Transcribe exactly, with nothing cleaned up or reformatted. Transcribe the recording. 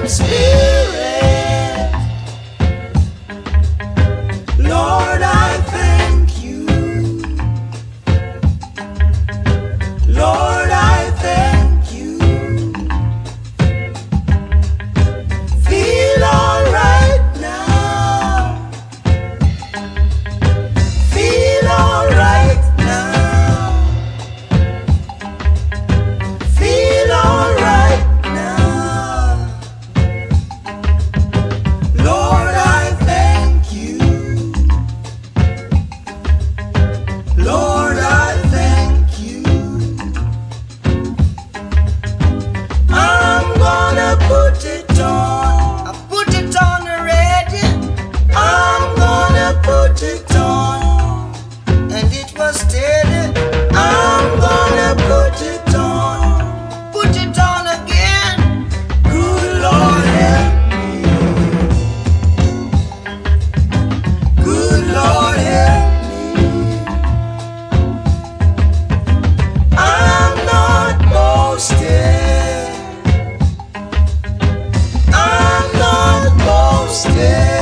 Spirit, Lord, I thank you. Lord, I thank you. Feel alright now. Feel alright now. Feel alright now. Lord, I thank you. Lord, I thank you. I'm gonna put it on. I put it on already. I'm gonna put it on, and it was steady. I'm gonna put it on, put it on again. Good Lord help me. Good Lord help me. I'm not boasting. I'm not boasting.